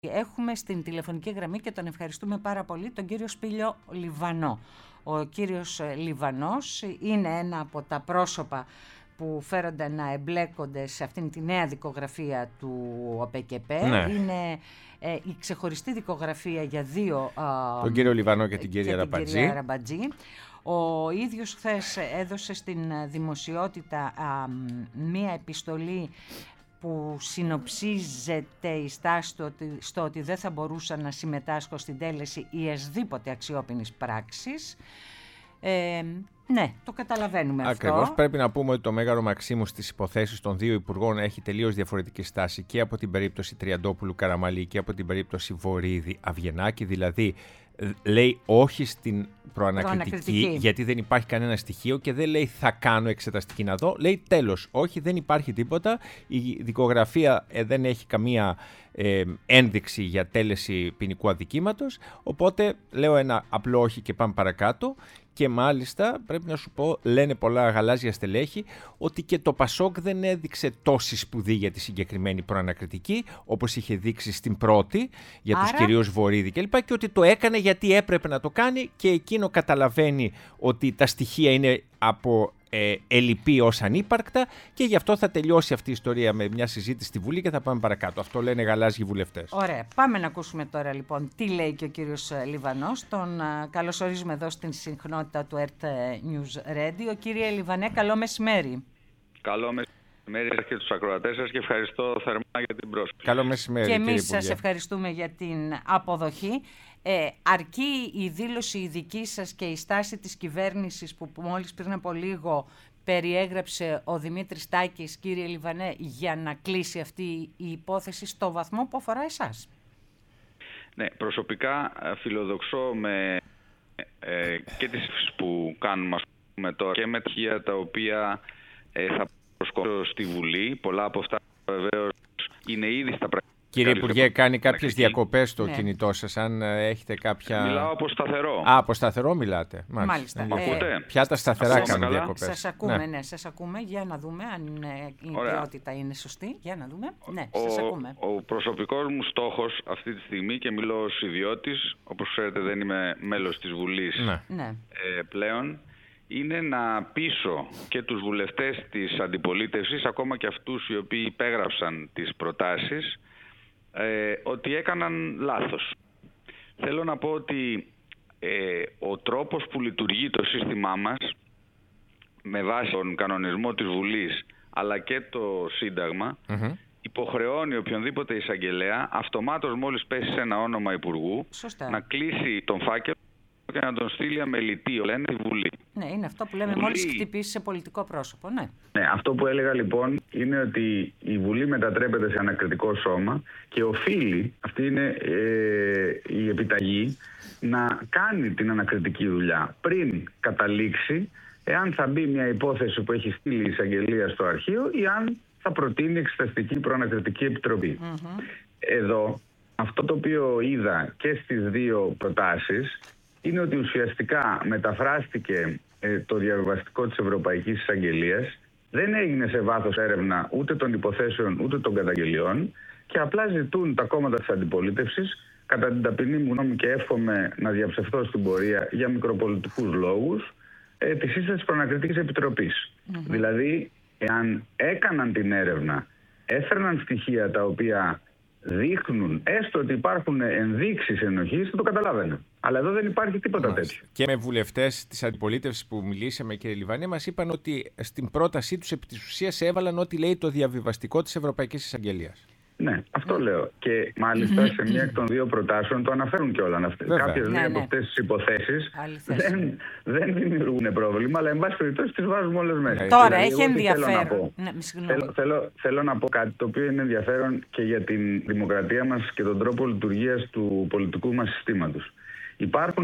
Έχουμε στην τηλεφωνική γραμμή και τον ευχαριστούμε πάρα πολύ τον κύριο Σπύλιο Λιβανό. Ο κύριος Λιβανός είναι ένα από τα πρόσωπα που φέρονται να εμπλέκονται σε αυτήν τη νέα δικογραφία του ΟΠΕΚΕΠΕ. Ναι. Είναι η ξεχωριστή δικογραφία για δύο... τον κύριο Λιβανό και την κυρία Ραμπατζή. Ο ίδιος χθες έδωσε στην δημοσιότητα μία επιστολή που συνοψίζεται η στάση του στο ότι δεν θα μπορούσα να συμμετάσχω στην τέλεση ή εσδήποτε αξιόπινης πράξης. Ναι, το καταλαβαίνουμε αυτό. Ακριβώς. Πρέπει να πούμε ότι το Μέγαρο Μαξίμου στις υποθέσεις των δύο υπουργών έχει τελείως διαφορετική στάση και από την περίπτωση Τριαντόπουλου Καραμαλή και από την περίπτωση Βορίδη Αυγενάκη. Δηλαδή, λέει όχι στην προανακριτική γιατί δεν υπάρχει κανένα στοιχείο και δεν λέει θα κάνω εξεταστική να δω. Λέει τέλος, όχι, δεν υπάρχει τίποτα. Η δικογραφία δεν έχει καμία ένδειξη για τέλεση ποινικού αδικήματος. Οπότε λέω ένα απλό όχι και πάμε παρακάτω. Και μάλιστα πρέπει να σου πω, λένε πολλά γαλάζια στελέχη, ότι και το Πασόκ δεν έδειξε τόση σπουδή για τη συγκεκριμένη προανακριτική, όπως είχε δείξει στην πρώτη, για τους κυρίους Βορίδη κλπ. Και ότι το έκανε γιατί έπρεπε να το κάνει και εκείνο καταλαβαίνει ότι τα στοιχεία είναι από ελλειπή ως ανύπαρκτα και γι' αυτό θα τελειώσει αυτή η ιστορία με μια συζήτηση στη Βουλή και θα πάμε παρακάτω. Αυτό λένε γαλάζιοι βουλευτές. Ωραία. Πάμε να ακούσουμε τώρα λοιπόν τι λέει και ο κύριος Λιβανός. Τον καλωσορίζουμε εδώ στην συχνότητα του ERT News Radio. Κύριε Λιβανέ, καλό μεσημέρι. Καλό μεσημέρι και τους ακροατές σας και ευχαριστώ θερμά για την πρόσκληση. Καλό μεσημέρι. Και εμείς σας ευχαριστούμε για την αποδοχή. Αρκεί η δήλωση η δική σας και η στάση της κυβέρνησης που μόλις πριν από λίγο περιέγραψε ο Δημήτρης Τάκης, κύριε Λιβανέ, για να κλείσει αυτή η υπόθεση στο βαθμό που αφορά εσάς? Ναι, προσωπικά φιλοδοξώ με και τις που κάνουμε τώρα και με τα τα οποία θα προσκομίσω στη Βουλή. Πολλά από αυτά βεβαίως είναι ήδη στα πρακτικά. Κύριε Υπουργέ, κάνει κάποιες διακοπές στο κινητό σας, αν έχετε κάποια... Μιλάω από σταθερό. Από σταθερό μιλάτε. Μάλιστα. Ποια τα σταθερά κάνουν διακοπές? Σας ακούμε, ναι, σας ακούμε. Για να δούμε αν η ποιότητα είναι σωστή. Για να δούμε. Ναι, σας ακούμε. Ο προσωπικός μου στόχος αυτή τη στιγμή, και μιλώ ως ιδιώτης, όπως ξέρετε δεν είμαι μέλος της Βουλής πλέον, είναι να πείσω και τους βουλευτές της αντιπολίτευσης, ακόμα και αυτούς οι οποίοι υπέγραψαν τις προτάσεις, ότι έκαναν λάθος. Θέλω να πω ότι ο τρόπος που λειτουργεί το σύστημά μας με βάση τον κανονισμό της Βουλής αλλά και το Σύνταγμα υποχρεώνει οποιονδήποτε εισαγγελέα αυτομάτως μόλις πέσει σε ένα όνομα υπουργού να κλείσει τον φάκελο και να τον στείλει αμελητή, λένε, τη Βουλή. Ναι, είναι αυτό που λέμε μόλις χτυπήσει σε πολιτικό πρόσωπο, ναι. Ναι, αυτό που έλεγα λοιπόν είναι ότι η Βουλή μετατρέπεται σε ανακριτικό σώμα και οφείλει, αυτή είναι η επιταγή, να κάνει την ανακριτική δουλειά πριν καταλήξει εάν θα μπει μια υπόθεση που έχει στείλει η εισαγγελία στο αρχείο ή αν θα προτείνει εξεταστική προανακριτική επιτροπή. Εδώ, αυτό το οποίο είδα και στις δύο προτάσεις είναι ότι ουσιαστικά μεταφράστηκε το διαβιβαστικό της Ευρωπαϊκής Εισαγγελίας, δεν έγινε σε βάθος έρευνα ούτε των υποθέσεων ούτε των καταγγελιών και απλά ζητούν τα κόμματα της αντιπολίτευσης, κατά την ταπεινή μου γνώμη και εύχομαι να διαψευθώ στην πορεία για μικροπολιτικούς λόγους, τη σύσταση της Προανακριτικής Επιτροπής. Δηλαδή, εάν έκαναν την έρευνα, έφερναν στοιχεία τα οποία δείχνουν έστω ότι υπάρχουν ενδείξεις ενοχής, θα το καταλάβαινε. Αλλά εδώ δεν υπάρχει τίποτα τέτοιο. Και με βουλευτές της αντιπολίτευσης που μιλήσαμε, κύριε Λιβανέ, μας είπαν ότι στην πρότασή τους επί της ουσίας έβαλαν ό,τι λέει το διαβιβαστικό της Ευρωπαϊκής Εισαγγελίας. Ναι, αυτό λέω. Και μάλιστα σε μία εκ των δύο προτάσεων το αναφέρουν κιόλα. Κάποιες από αυτές τις υποθέσεις δεν δημιουργούν πρόβλημα, αλλά εν πάση περιπτώσει τις βάζουμε όλες μέσα. Τώρα έχει ενδιαφέρον. Θέλω να πω κάτι το οποίο είναι ενδιαφέρον και για την δημοκρατία μας και τον τρόπο λειτουργίας του πολιτικού μας συστήματος. Υπάρχουν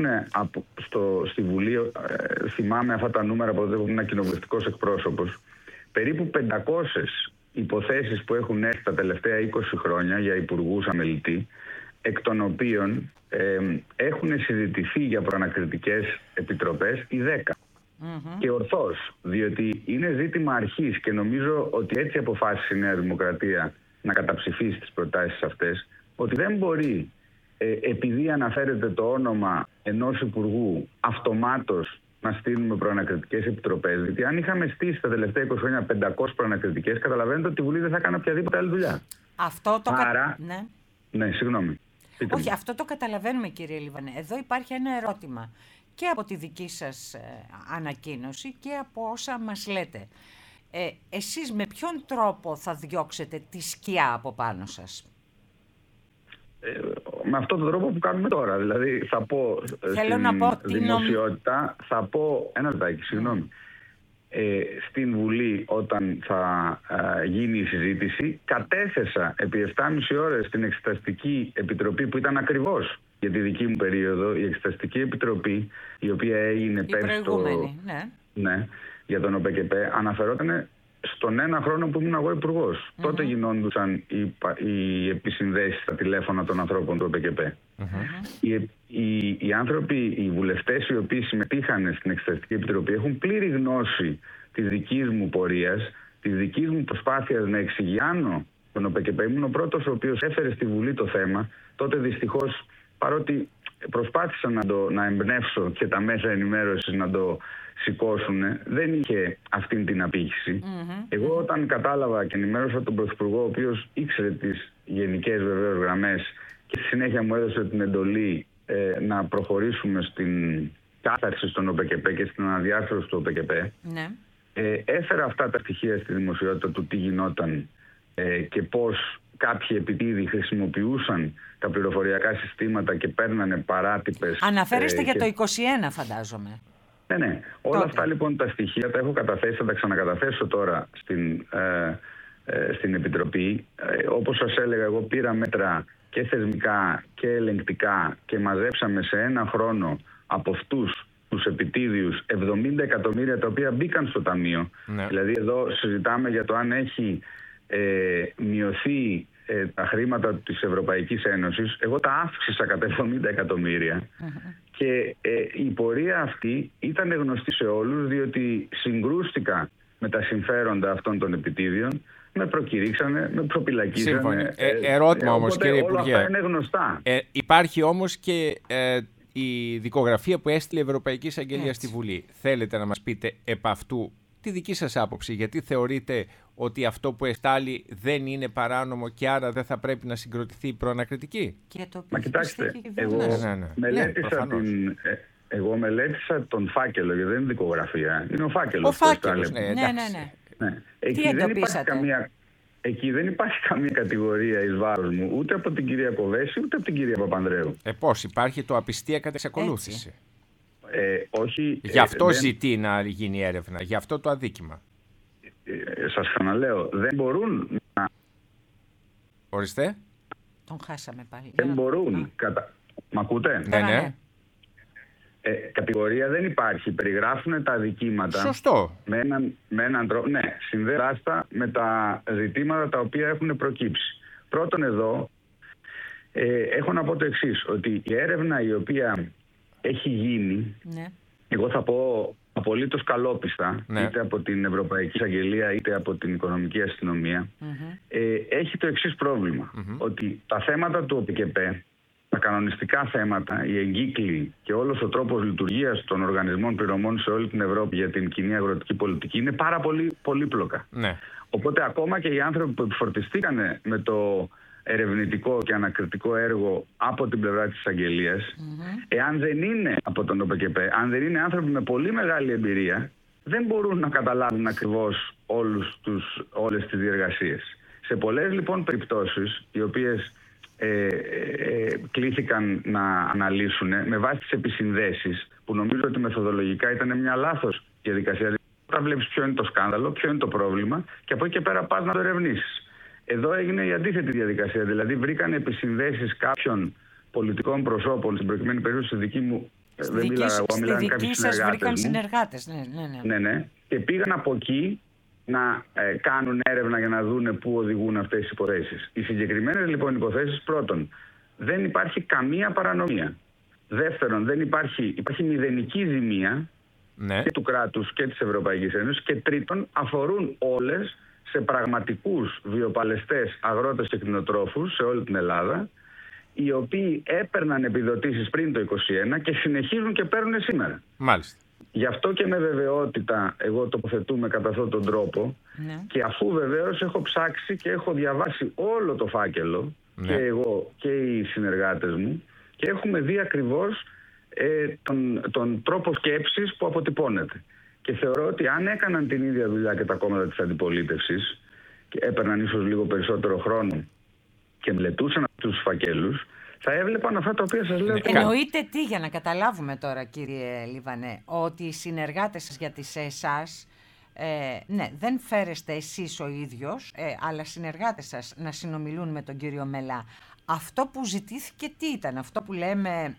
στη Βουλή, θυμάμαι αυτά τα νούμερα από τότε που ήμουν κοινοβουλευτικός εκπρόσωπος, περίπου 500 υποθέσεις που έχουν έρθει τα τελευταία 20 χρόνια για υπουργούς αμελητή, εκ των οποίων έχουν συζητηθεί για προανακριτικές επιτροπές οι 10. Και ορθώς, διότι είναι ζήτημα αρχής και νομίζω ότι έτσι αποφάσισε η Νέα Δημοκρατία να καταψηφίσει τις προτάσεις αυτές, ότι δεν μπορεί επειδή αναφέρεται το όνομα ενός υπουργού αυτομάτως να στείλουμε προανακριτικές επιτροπές. Γιατί αν είχαμε στήσει τα τελευταία 20 χρόνια 500 προανακριτικές, καταλαβαίνετε ότι η Βουλή δεν θα κάνει οποιαδήποτε άλλη δουλειά. Αυτό το ναι. Ναι, συγγνώμη. Όχι, αυτό το καταλαβαίνουμε, κύριε Λιβανέ. Εδώ υπάρχει ένα ερώτημα και από τη δική σας ανακοίνωση και από όσα μας λέτε. Εσείς με ποιον τρόπο θα διώξετε τη σκιά από πάνω σας? Με αυτόν τον τρόπο που κάνουμε τώρα. Δηλαδή θα πω στην δημοσιότητα, θα πω ένα λεπτάκι, συγγνώμη. Στην Βουλή, όταν θα γίνει η συζήτηση, κατέθεσα επί 7,5 ώρες στην Εξεταστική Επιτροπή, που ήταν ακριβώς για τη δική μου περίοδο, η Εξεταστική Επιτροπή, η οποία έγινε πέρσι για τον ΟΠΕΚΕΠΕ, αναφερόταν στον ένα χρόνο που ήμουν εγώ υπουργός. Τότε γινόντουσαν οι επισυνδέσεις στα τηλέφωνα των ανθρώπων του ΟΠΕΚΕΠΕ. Οι άνθρωποι, οι βουλευτές οι οποίοι συμμετείχαν στην Εξεταστική Επιτροπή έχουν πλήρη γνώση της δικής μου πορείας, της δικής μου προσπάθειας να εξηγιάνω τον ΟΠΕΚΕΠΕ. Ήμουν ο πρώτος ο οποίος έφερε στη Βουλή το θέμα. Τότε δυστυχώς, παρότι προσπάθησα να εμπνεύσω και τα μέσα ενημέρωσης να το σηκώσουν, δεν είχε αυτήν την απήχηση. Εγώ όταν κατάλαβα και ενημέρωσα τον Πρωθυπουργό, ο οποίος ήξερε τις γενικές βεβαίως γραμμές και στη συνέχεια μου έδωσε την εντολή να προχωρήσουμε στην κάθαρση στον ΟΠΕΚΕΠΕ και στην αναδιάρθρωση του ΟΠΕΚΕΠΕ, έφερα αυτά τα στοιχεία στη δημοσιότητα του τι γινόταν και πώς κάποιοι επιτίδοι χρησιμοποιούσαν τα πληροφοριακά συστήματα και παίρνανε παράτυπες... Αναφέρεστε για το 21, φαντάζομαι. Ναι. Όλα αυτά λοιπόν τα στοιχεία τα έχω καταθέσει, θα τα ξανακαταθέσω τώρα στην Επιτροπή. Όπως σας έλεγα, εγώ πήρα μέτρα και θεσμικά και ελεγκτικά και μαζέψαμε σε ένα χρόνο από αυτούς τους επιτίδιους 70 εκατομμύρια τα οποία μπήκαν στο ταμείο. Δηλαδή εδώ συζητάμε για το αν έχει μειωθεί τα χρήματα της Ευρωπαϊκής Ένωσης. Εγώ τα αύξησα κατά 70 εκατομμύρια. Και η πορεία αυτή ήταν γνωστή σε όλους, διότι συγκρούστηκα με τα συμφέροντα αυτών των επιτίδιων, με προκηρύξανε, με προπυλακίσανε. Ερώτημα όμως, κύριε Υπουργέ. Όλα αυτά είναι γνωστά. Υπάρχει όμως και η δικογραφία που έστειλε η Ευρωπαϊκή Εισαγγελία στη Βουλή. Θέλετε να μας πείτε επ' αυτού τη δική σας άποψη, γιατί θεωρείτε ότι αυτό που εστάλει δεν είναι παράνομο και άρα δεν θα πρέπει να συγκροτηθεί η προανακριτική? Μα κοιτάξτε, εγώ μελέτησα τον φάκελο, γιατί δεν είναι δικογραφία, είναι ο φάκελος. Ο φάκελος, ναι. Εκεί δεν υπάρχει καμία κατηγορία εις βάρος μου, ούτε από την κυρία Κοβέση, ούτε από την κυρία Παπανδρέου. Πώς υπάρχει το απιστία κατά εξακολούθηση? Όχι. Γι' αυτό ζητεί να γίνει έρευνα, γι' αυτό το αδίκημα. Σας ξαναλέω, δεν μπορούν να... Ορίστε. Τον χάσαμε πάλι. Δεν μπορούν. Μ' ακούτε? Ναι. Κατηγορία δεν υπάρχει. Περιγράφουν τα αδικήματα. Σωστό. Με έναν τρόπο. Ναι, συνδέαστα με τα ζητήματα τα οποία έχουν προκύψει. Πρώτον εδώ, έχω να πω το εξής, ότι η έρευνα η οποία έχει γίνει, εγώ θα πω απολύτως καλόπιστα, είτε από την Ευρωπαϊκή Εισαγγελία είτε από την Οικονομική Αστυνομία, έχει το εξής πρόβλημα, ότι τα θέματα του ΟΠΕΚΕΠΕ, τα κανονιστικά θέματα, οι εγκύκλοι και όλος ο τρόπος λειτουργίας των οργανισμών πληρωμών σε όλη την Ευρώπη για την κοινή αγροτική πολιτική είναι πάρα πολύ πολύπλοκα. Οπότε ακόμα και οι άνθρωποι που επιφορτιστήκανε με το ερευνητικό και ανακριτικό έργο από την πλευρά της εισαγγελίας, εάν δεν είναι από τον ΟΠΕΚΕΠΕ, αν δεν είναι άνθρωποι με πολύ μεγάλη εμπειρία, δεν μπορούν να καταλάβουν ακριβώς όλες τις διεργασίες. Σε πολλές λοιπόν περιπτώσεις, οι οποίες κλήθηκαν να αναλύσουν με βάση τις επισυνδέσεις, που νομίζω ότι μεθοδολογικά ήταν μια λάθος διαδικασία. Όταν βλέπεις ποιο είναι το σκάνδαλο, ποιο είναι το πρόβλημα, και από εκεί και πέρα πας να το ερευνήσεις. Εδώ έγινε η αντίθετη διαδικασία. Δηλαδή, βρήκαν επισυνδέσεις κάποιων πολιτικών προσώπων, στην προκειμένη περίπτωση στη δική μου. Στη δική σας βρήκαν συνεργάτες. Ναι. Και πήγαν από εκεί να κάνουν έρευνα για να δούνε πού οδηγούν αυτές τις υποθέσεις. Οι συγκεκριμένες λοιπόν υποθέσεις, πρώτον, δεν υπάρχει καμία παρανομία. Δεύτερον, υπάρχει μηδενική ζημία και του κράτους και της Ευρωπαϊκής Ένωσης. Και τρίτον, αφορούν όλες σε πραγματικούς βιοπαλαιστές αγρότες και κτηνοτρόφους σε όλη την Ελλάδα, οι οποίοι έπαιρναν επιδοτήσεις πριν το 2021 και συνεχίζουν και παίρνουν σήμερα. Μάλιστα. Γι' αυτό και με βεβαιότητα εγώ τοποθετούμε κατά αυτόν τον τρόπο, και αφού βεβαίως έχω ψάξει και έχω διαβάσει όλο το φάκελο, και εγώ και οι συνεργάτες μου, και έχουμε δει ακριβώς τον τρόπο σκέψης που αποτυπώνεται. Και θεωρώ ότι αν έκαναν την ίδια δουλειά και τα κόμματα της αντιπολίτευσης και έπαιρναν ίσως λίγο περισσότερο χρόνο και μελετούσαν αυτούς τους φακέλους, θα έβλεπαν αυτά τα οποία σας λέω. Εννοείται τι, για να καταλάβουμε τώρα, κύριε Λιβανέ, ότι οι συνεργάτες σας, γιατί σε εσάς, ναι, δεν φέρεστε εσείς ο ίδιος, αλλά συνεργάτες σας να συνομιλούν με τον κύριο Μελά. Αυτό που ζητήθηκε τι ήταν, αυτό που λέμε...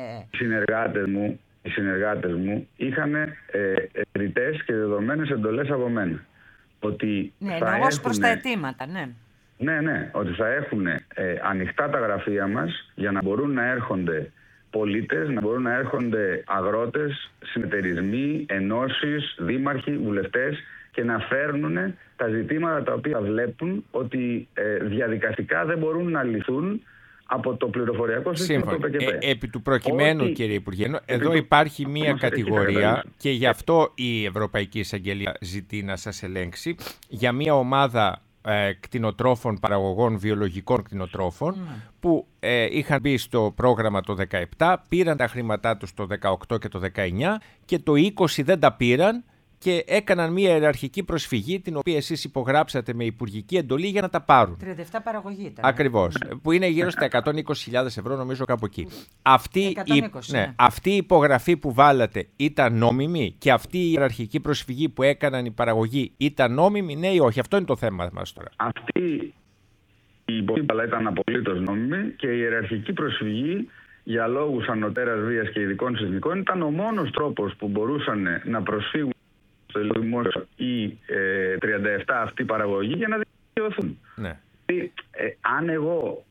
Οι συνεργάτες μου είχαν ρητές και δεδομένες εντολές από μένα. Ότι εννοώ προς τα αιτήματα, ναι. Ναι, ότι θα έχουν ανοιχτά τα γραφεία μας για να μπορούν να έρχονται πολίτες, να μπορούν να έρχονται αγρότες, συνεταιρισμοί, ενώσεις, δήμαρχοι, βουλευτές και να φέρνουν τα ζητήματα τα οποία βλέπουν ότι διαδικαστικά δεν μπορούν να λυθούν από το πληροφοριακό σύστημα του ΠΚΠ. Επί του προκειμένου, κύριε Υπουργέ, εδώ υπάρχει μία κατηγορία και γι' αυτό η Ευρωπαϊκή Εισαγγελία ζητεί να σας ελέγξει για μία ομάδα κτηνοτρόφων, παραγωγών βιολογικών κτηνοτρόφων που είχαν μπει στο πρόγραμμα το 17, πήραν τα χρήματά τους το 18 και το 19 και το 20 δεν τα πήραν και έκαναν μια ιεραρχική προσφυγή, την οποία εσείς υπογράψατε με υπουργική εντολή για να τα πάρουν. 37 παραγωγή ήταν. Ακριβώς. Που είναι γύρω στα 120.000 ευρώ, νομίζω, κάπου εκεί. Αυτή η υπογραφή που βάλατε ήταν νόμιμη και αυτή η ιεραρχική προσφυγή που έκαναν οι παραγωγοί ήταν νόμιμη, ναι ή όχι? Αυτό είναι το θέμα μας τώρα. Αυτή η υπογραφή ήταν απολύτως νόμιμη και η ιεραρχική προσφυγή για λόγους ανωτέρας βίας και ειδικών σεισμικών ήταν ο μόνος τρόπος που μπορούσαν να προσφύγουν στο δημόσιο οι 37 αυτή παραγωγή για να δικαιωθούν. Ναι. Αν εγώ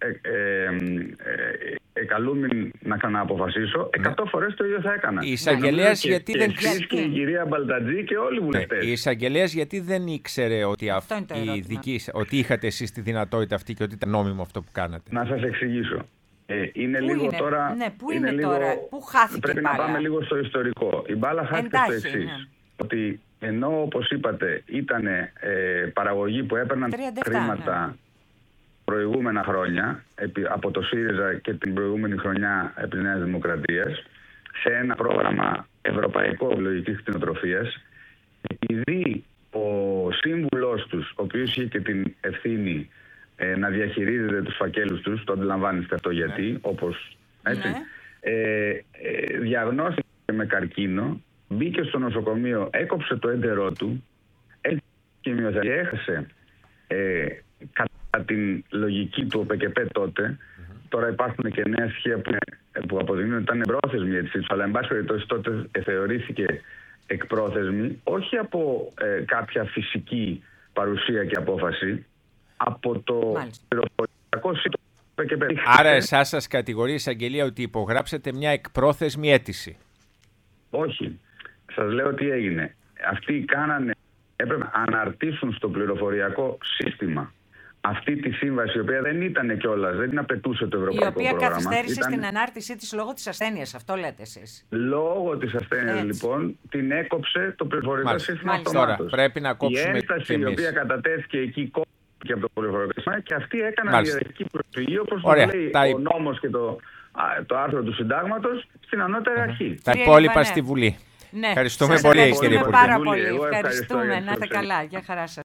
καλούμαι να ξανααποφασίσω, 100 φορές το ίδιο θα έκανα. Η εισαγγελέας γιατί δεν ξέρει. Και η κυρία Μπαλτατζή και όλοι οι βουλευτές. Η εισαγγελέας γιατί δεν ήξερε ότι είχατε εσείς τη δυνατότητα αυτή και ότι ήταν νόμιμο αυτό που κάνατε? Να σας εξηγήσω. Είναι λίγο τώρα. Ναι, πού είναι τώρα, πού χάθηκε πρέπει η μπάλα? να πάμε λίγο στο ιστορικό. Η μπάλα χάθηκε στο εξής. Ναι. Ότι ενώ, όπως είπατε, ήταν παραγωγοί που έπαιρναν χρήματα προηγούμενα χρόνια από το ΣΥΡΙΖΑ και την προηγούμενη χρονιά επί Νέας Δημοκρατίας σε ένα πρόγραμμα ευρωπαϊκό βιολογικής κτηνοτροφίας, επειδή ο σύμβουλός τους, ο οποίος είχε και την ευθύνη να διαχειρίζεται τους φακέλους τους, το αντιλαμβάνεστε αυτό γιατί, όπως έτσι, διαγνώστηκε με καρκίνο, μπήκε στο νοσοκομείο, έκοψε το έντερό του, και έχασε κατά την λογική του ο ΠΚΠ τότε. Τώρα υπάρχουν και νέα στοιχεία που αποδεικνύουν ότι ήταν εμπρόθεσμη έτσι, αλλά εν πάση περιπτώσει τότε θεωρήθηκε εκπρόθεσμη, όχι από κάποια φυσική παρουσία και απόφαση, από το πληροφοριακό σύστημα του ΠΚΠ. Άρα εσάς σας κατηγορεί η εισαγγελία ότι υπογράψετε μια εκπρόθεσμη αίτηση? Όχι. Σας λέω τι έγινε. Αυτοί έπρεπε να αναρτήσουν στο πληροφοριακό σύστημα αυτή τη σύμβαση, η οποία δεν ήταν κιόλας, δεν την απαιτούσε το ευρωπαϊκό πρόγραμμα. Η οποία καθυστέρησε στην ανάρτησή της λόγω της ασθένειας, αυτό λέτε εσείς? Λόγω της ασθένειας, λοιπόν, την έκοψε το πληροφορικό σύστημα αυτομάτως. Τώρα πρέπει να κόψουμε. Η έκταση η οποία κατατέθηκε εκεί κόπηκε από το πληροφορικό σύστημα και αυτοί έκαναν ιεραρχική προσφυγή, όπως το λέει ο νόμος και το άρθρο του Συντάγματος, στην ανώτερη αρχή. Τα υπόλοιπα στη Βουλή. Ναι. Ευχαριστούμε πολύ, κύριε Υπουργέ. Πάρα πολύ. Ευχαριστούμε. Να είστε καλά. Γεια χαρά σας.